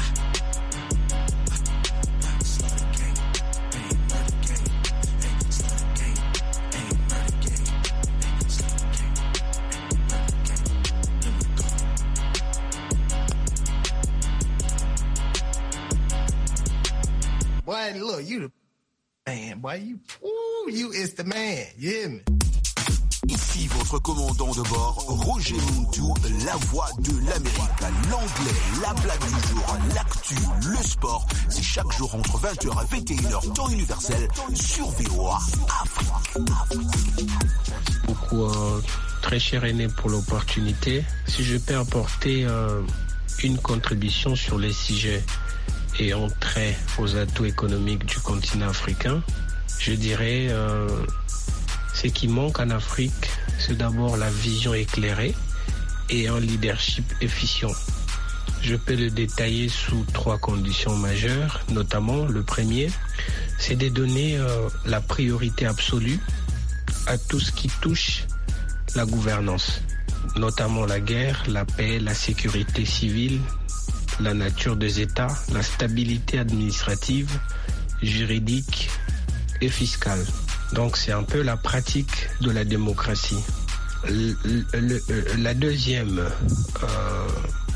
Boy, look, you the man, boy, you, ooh, you is the man, you hear me? Ici votre commandant de bord, Roger Muntu, la voix de l'Amérique. L'anglais, la blague du jour, l'actu, le sport. C'est chaque jour entre vingt heures et vingt et une heures, temps universel, sur V O A Afrique. Beaucoup, euh, très cher Aîné pour l'opportunité. Si je peux apporter euh, une contribution sur les sujets et en trait aux atouts économiques du continent africain, je dirais... Euh, Ce qui manque en Afrique, c'est d'abord la vision éclairée et un leadership efficient. Je peux le détailler sous trois conditions majeures, notamment le premier, c'est de donner euh, la priorité absolue à tout ce qui touche la gouvernance, notamment la guerre, la paix, la sécurité civile, la nature des États, la stabilité administrative, juridique et fiscale. Donc c'est un peu la pratique de la démocratie. Le, le, la deuxième euh,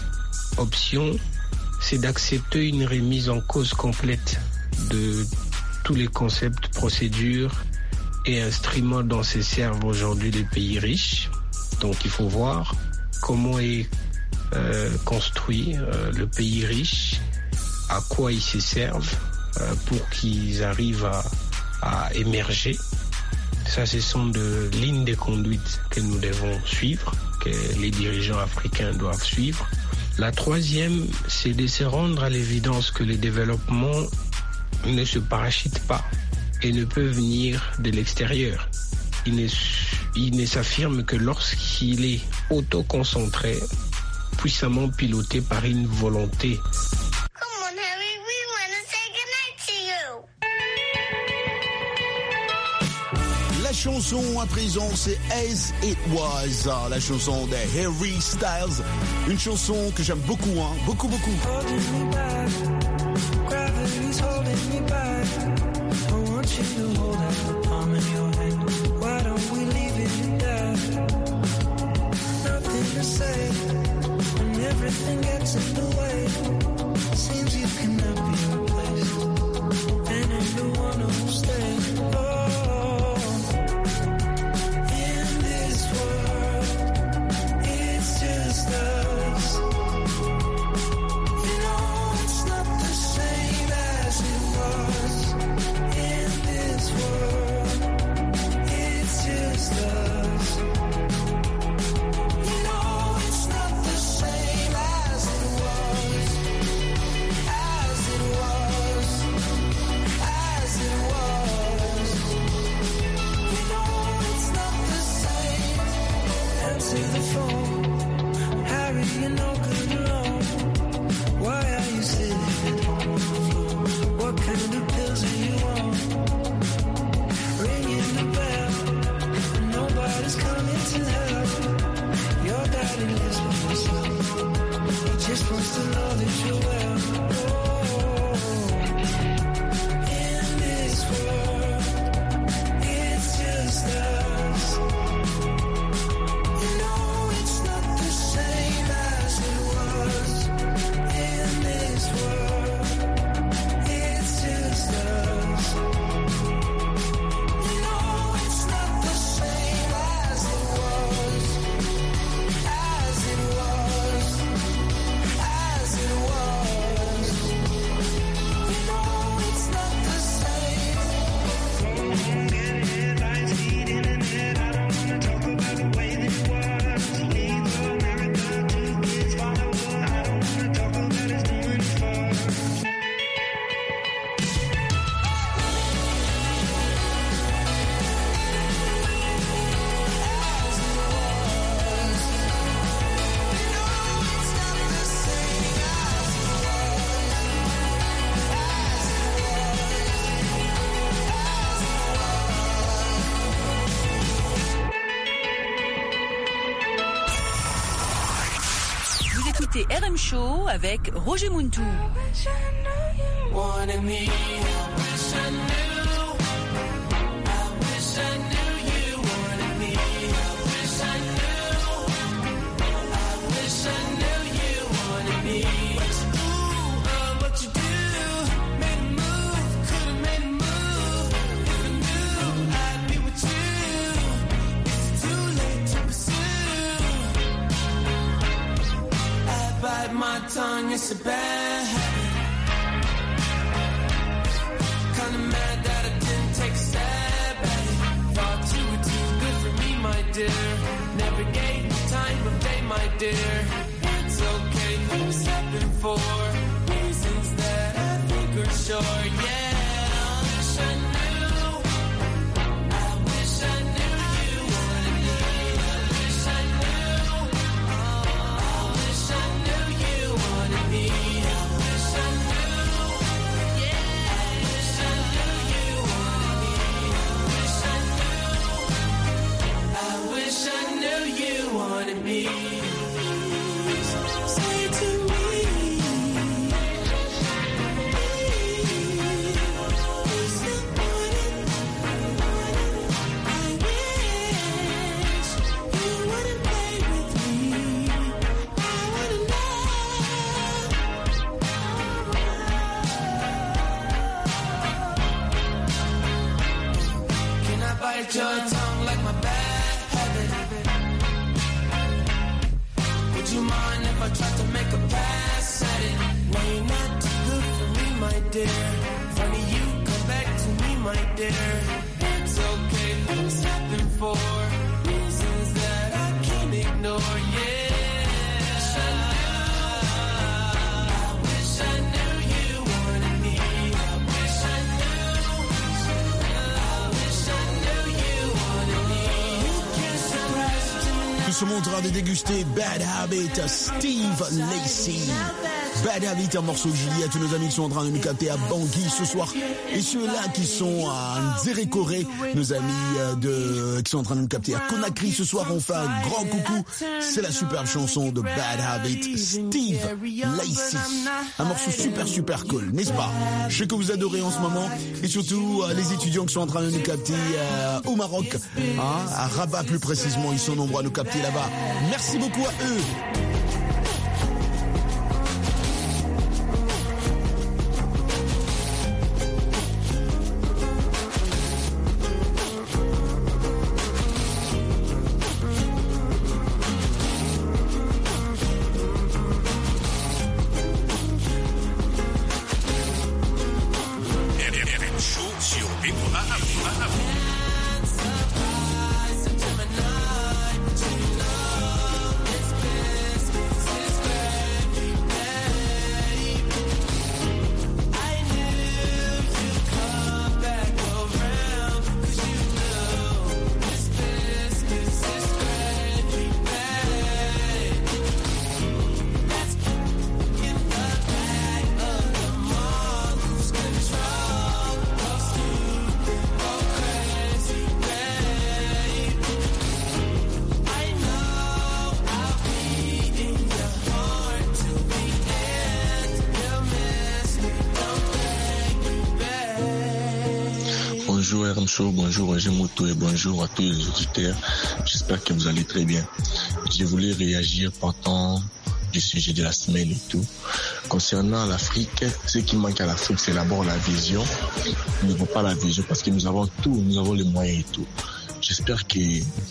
option, c'est d'accepter une remise en cause complète de tous les concepts, procédures et instruments dont se servent aujourd'hui les pays riches. Donc il faut voir comment est euh, construit euh, le pays riche, à quoi ils se servent euh, pour qu'ils arrivent à à émerger. Ça, ce sont de lignes de conduite que nous devons suivre, que les dirigeants africains doivent suivre. La troisième, c'est de se rendre à l'évidence que le développement ne se parachute pas et ne peut venir de l'extérieur. Il ne, il ne s'affirme que lorsqu'il est auto-concentré, puissamment piloté par une volonté. La chanson à présent, c'est As It Was, la chanson de Harry Styles, une chanson que j'aime beaucoup, hein, beaucoup, beaucoup. It's écoutez R M Show avec Roger Muntou. Wanted me, I wish I knew. I wish I knew you wanted me. I wish I knew. I wish I knew you wanted me. What you do, uh, what you do, made a move, could've made a move. If I knew I'd be with you, it's too late to pursue. I bite my tongue, it's a bad habit. Kinda mad that I didn't take a stab at it. Thought you were too good for me, my dear. Never gave me time of day, my dear. It's okay, things happen for reasons that I think are sure. Yeah, I wish I knew. I wish I knew you wanted me. I wish I knew. I wish I knew you wanted me. I wish I knew. Wish I knew you wanted me. Say to me, is the morning, I wish you wouldn't play with me. I wanna know. Can I bite your tongue like my back? Would you mind if I tried to make a pass at it? Now you're not too good for me, my dear. Funny you come back to me, my dear. It's okay, things happen for reasons that I can't ignore, yeah. I wish I knew you wanted me. I wish I knew. I wish I knew you wanted me. You can't surprise me. Tout ce monde sera de déguster Bad Habit, Steve Lacy. Bad Habit, un morceau Julie à tous nos amis qui sont en train de nous capter à Bangui ce soir. Et ceux-là qui sont à Nzérékoré, nos amis de, qui sont en train de nous capter à Conakry ce soir, on fait un grand coucou. C'est la superbe chanson de Bad Habit, Steve Lacy. Un morceau super super cool, n'est-ce pas? Je sais que vous adorez en ce moment. Et surtout, euh, les étudiants qui sont en train de nous capter euh, au Maroc, hein, à Rabat plus précisément, ils sont nombreux à nous capter là-bas. Merci beaucoup à eux. Bonjour R M Show, bonjour Roger Muntou et bonjour à tous les auditeurs. J'espère que vous allez très bien. Je voulais réagir partant du sujet de la semaine et tout. Concernant l'Afrique, ce qui manque à l'Afrique, c'est d'abord la vision. Nous n'avons pas la vision parce que nous avons tout, nous avons les moyens et tout. J'espère que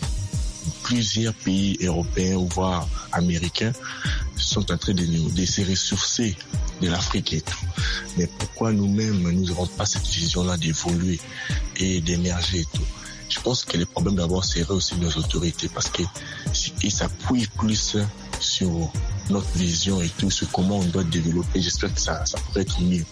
plusieurs pays européens ou voire américains sont en train de, nous, de se ressourcer de l'Afrique et tout. Mais pourquoi nous-mêmes, nous n'avons pas cette vision-là d'évoluer et d'émerger et tout? Je pense que le problème d'abord serait aussi nos autorités parce que ils s'appuient plus sur notre vision et tout, sur comment on doit développer. J'espère que ça, ça pourrait être mieux.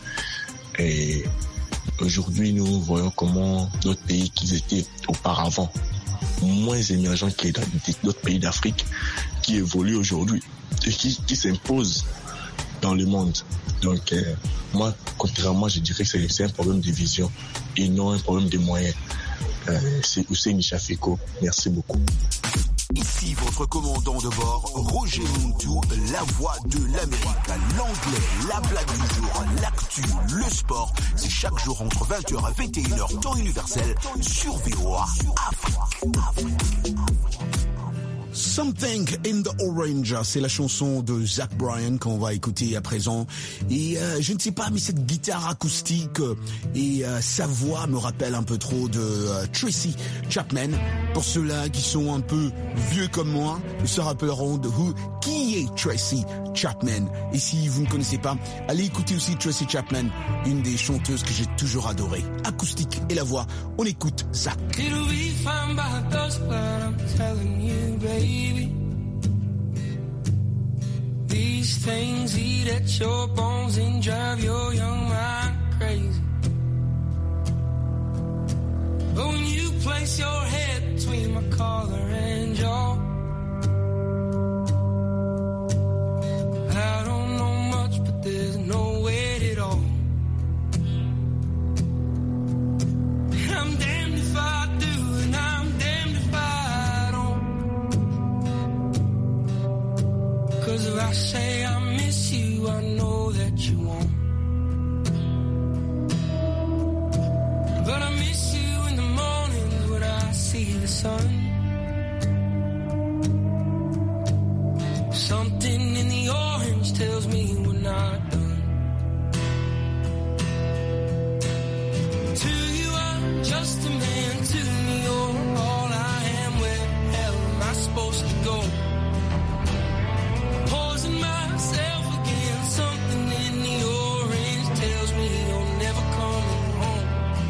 Et aujourd'hui, nous voyons comment d'autres pays qui étaient auparavant moins émergents que d'autres pays d'Afrique qui évoluent aujourd'hui et qui, qui s'imposent dans le monde. Donc, euh, moi, contrairement, je dirais que c'est, c'est un problème de vision et non un problème de moyens. Euh, c'est Hussein Chafeko. Merci beaucoup. Ici votre commandant de bord, Roger Montou, la voix de l'Amérique. L'anglais, la blague du jour, l'actu, le sport, c'est chaque jour entre vingt heures et vingt et une heures, temps universel, sur V O A Afrique. Something in the Orange, c'est la chanson de Zach Bryan qu'on va écouter à présent. Et euh, je ne sais pas, mais cette guitare acoustique et euh, sa voix me rappelle un peu trop de euh, Tracy Chapman. Pour ceux-là qui sont un peu vieux comme moi, ils se rappelleront de who, qui est Tracy Chapman. Et si vous ne connaissez pas, allez écouter aussi Tracy Chapman, une des chanteuses que j'ai toujours adorées. Acoustique et la voix, on écoute Zach. It'll be fine by dusk, but I'm telling you, baby. These things eat at your bones and drive your young mind crazy. But when you place your head between my collar and jaw, I don't know much, but there's no weight at all. I'm damned if I do, and I'm damned if I don't. 'Cause if I say I miss you, I know that you won't. But I miss you in the mornings when I see the sun. Something in the orange tells me we're not done. To you I'm just a man, to me you're all I am. Where the hell am I supposed to go? Poison myself again, something in the orange tells me you're never coming home.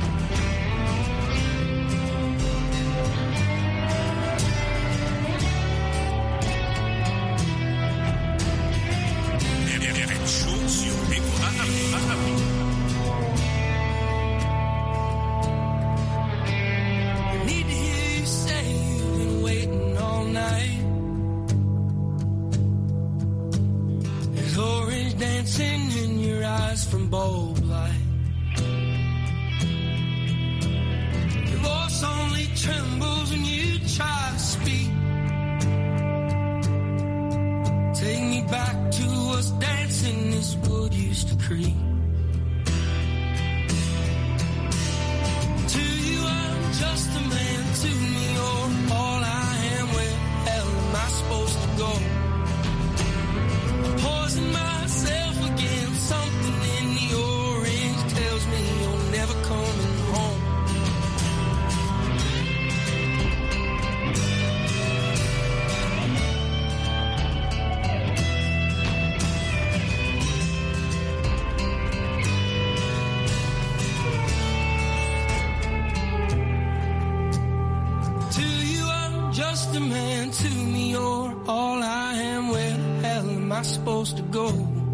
I need to hear you say you've been waiting all night. There's orange dancing in your eyes from bulb light. Your voice only trembles when you try to speak. Take me back to us dancing this wood used to creep. To you I'm just a man, to me you're all I am. Where the hell am I supposed to go? I poison myself again, something in the orange tells me you're never coming home. To you I'm just a man, to me you're all I am. Where the hell am I supposed to go?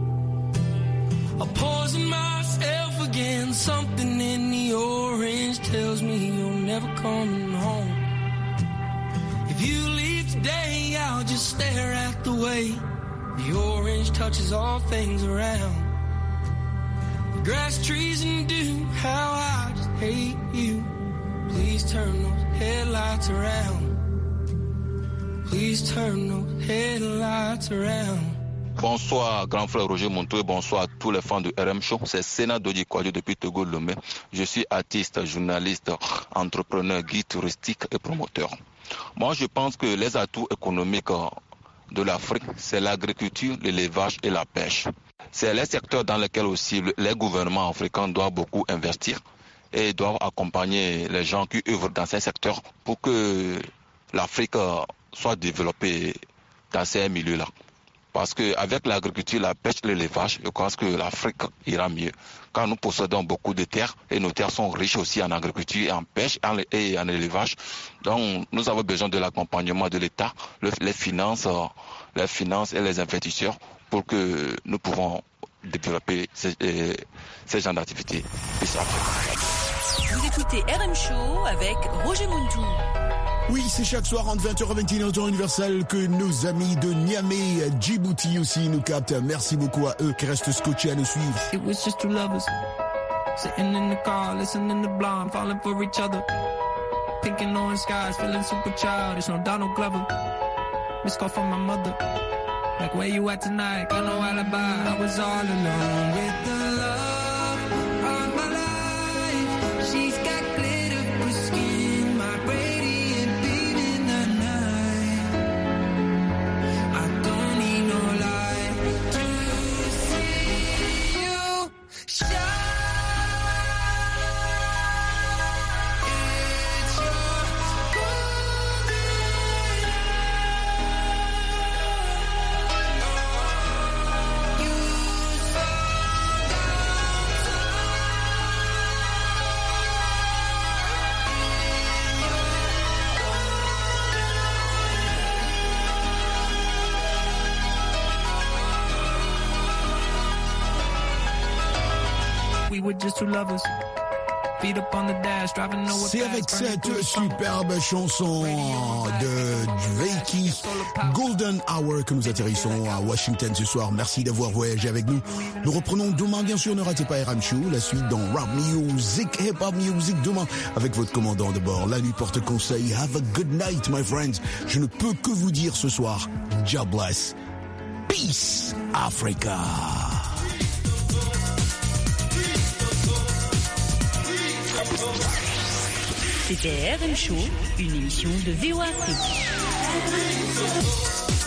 I poison myself again, something in the orange tells me you're never coming home. If you leave today, I'll just stare at the way the orange touches all things around. The grass, trees, and dew, how I just hate you. Please turn those headlights around. Please turn those headlights around. Bonsoir, grand frère Roger Montou et bonsoir à tous les fans de R M Show. C'est Sénat Dodi Kwadjo depuis Togo Lomé. Je suis artiste, journaliste, entrepreneur, guide touristique et promoteur. Moi, je pense que les atouts économiques de l'Afrique, c'est l'agriculture, l'élevage et la pêche. C'est les secteurs dans lesquels aussi les gouvernements africains doivent beaucoup investir et doivent accompagner les gens qui œuvrent dans ces secteurs pour que l'Afrique soit développée dans ces milieux-là. Parce qu'avec l'agriculture, la pêche, l'élevage, je pense que l'Afrique ira mieux. Car nous possédons beaucoup de terres et nos terres sont riches aussi en agriculture et en pêche et en élevage. Donc nous avons besoin de l'accompagnement de l'État, les finances, les finances et les investisseurs pour que nous pouvons développer ces, ces genres d'activités. Vous écoutez R M Show avec Roger Montou. Oui, c'est chaque soir entre vingt heures et vingt et une heures temps universel que nos amis de Niamey, Djibouti aussi nous captent. Merci beaucoup à eux qui restent scotchés à nous suivre. It was just two lovers sitting in the car, listening to Blonde, falling for each other. pink and orange skies, feeling super childish. No Donald Glover. Missed call from my mother. Like, where you at tonight? Got no alibi. I was all alone with the love of my life. She's got glitter for skin, my radiant beam in the night. I don't need no light to see you shine. It's your golden we were just two lovers. Feet up on the dash, driving nowhere C'est avec cette superbe chanson de Drake, Golden Hour, que nous atterrissons à Washington ce soir. Merci d'avoir voyagé avec nous. Nous reprenons demain, bien sûr, ne ratez pas R M Show, la suite dans Rap Music, Hip Hop Music, demain avec votre commandant de bord. La nuit porte conseil. Have a good night, my friends. Je ne peux que vous dire ce soir, God bless. Peace, Africa. C'était R M Show, une émission de V O A Afrique.